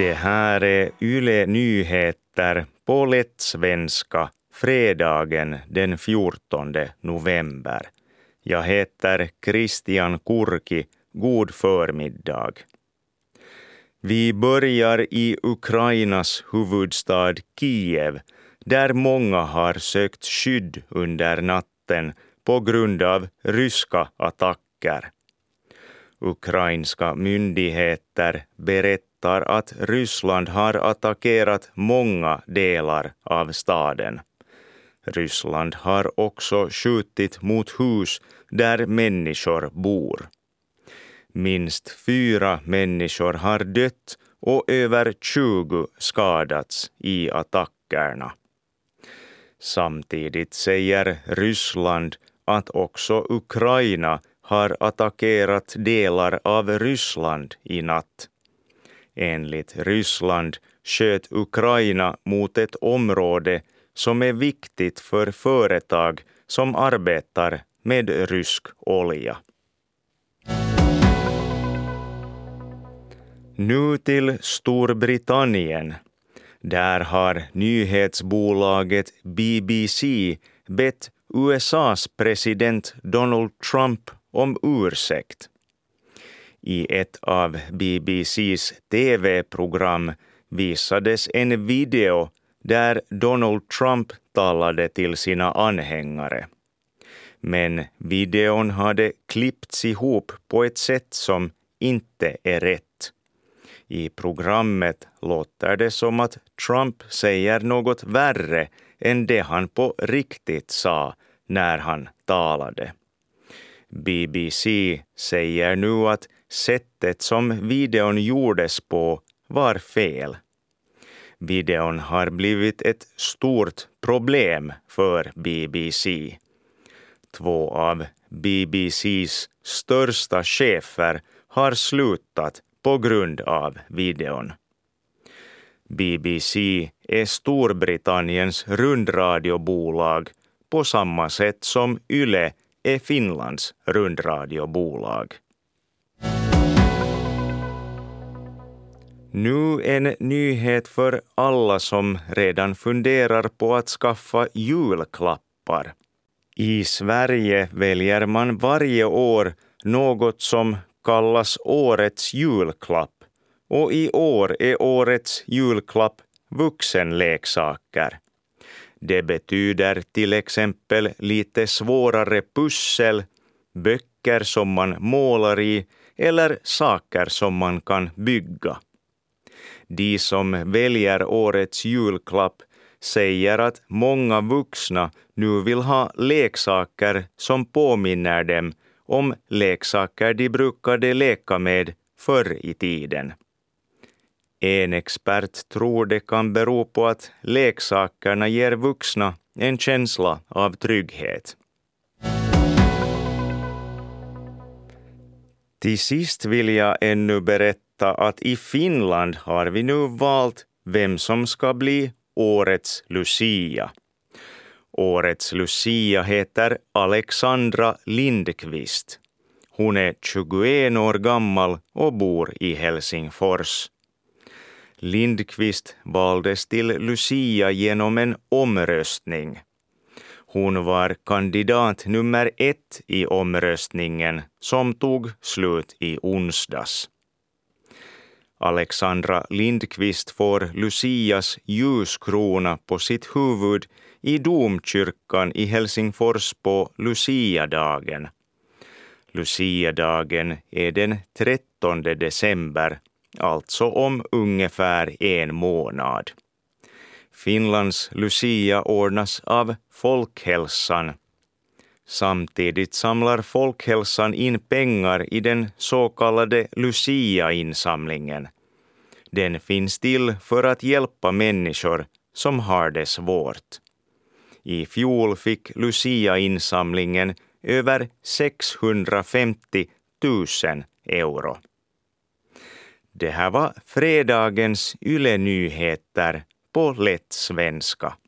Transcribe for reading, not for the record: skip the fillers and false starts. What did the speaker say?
Det här är Yle Nyheter på lättsvenska fredagen den 14 november. Jag heter Christian Kurki. God förmiddag. Vi börjar i Ukrainas huvudstad Kiev, där många har sökt skydd under natten på grund av ryska attacker. Ukrainska myndigheter berättar att Ryssland har attackerat många delar av staden. Ryssland har också skjutit mot hus där människor bor. Minst 4 människor har dött och över 20 skadats i attackerna. Samtidigt säger Ryssland att också Ukraina har attackerat delar av Ryssland i natt. Enligt Ryssland sköt Ukraina mot ett område som är viktigt för företag som arbetar med rysk olja. Nu till Storbritannien. Där har nyhetsbolaget BBC bett USAs president Donald Trump om ursäkt. I ett av BBCs TV-program visades en video där Donald Trump talade till sina anhängare. Men videon hade klippts ihop på ett sätt som inte är rätt. I programmet låter det som att Trump säger något värre än det han på riktigt sa när han talade. BBC säger nu att sättet som videon gjordes på var fel. Videon har blivit ett stort problem för BBC. 2 av BBCs största chefer har slutat på grund av videon. BBC är Storbritanniens rundradiobolag på samma sätt som Yle är Finlands rundradiobolag. Nu en nyhet för alla som redan funderar på att skaffa julklappar. I Sverige väljer man varje år något som kallas årets julklapp, och i år är årets julklapp vuxenleksaker. Det betyder till exempel lite svårare pussel, böcker som man målar i eller saker som man kan bygga. De som väljer årets julklapp säger att många vuxna nu vill ha leksaker som påminner dem om leksaker de brukade leka med förr i tiden. En expert tror det kan bero på att leksakerna ger vuxna en känsla av trygghet. Till sist vill jag ännu berätta att i Finland har vi nu valt vem som ska bli årets Lucia. Årets Lucia heter Alexandra Lindqvist. Hon är 21 år gammal och bor i Helsingfors. Lindqvist valdes till Lucia genom en omröstning. Hon var kandidat nummer 1 i omröstningen som tog slut i onsdags. Alexandra Lindqvist får Lucias ljuskrona på sitt huvud i domkyrkan i Helsingfors på Luciadagen. Luciadagen är den 13 december, alltså om ungefär en månad. Finlands Lucia ordnas av Folkhälsan. Samtidigt samlar Folkhälsan in pengar i den så kallade Lucia-insamlingen. Den finns till för att hjälpa människor som har det svårt. I fjol fick Lucia-insamlingen över 650 000 euro. Det här var fredagens Yle Nyheter på lättsvenska.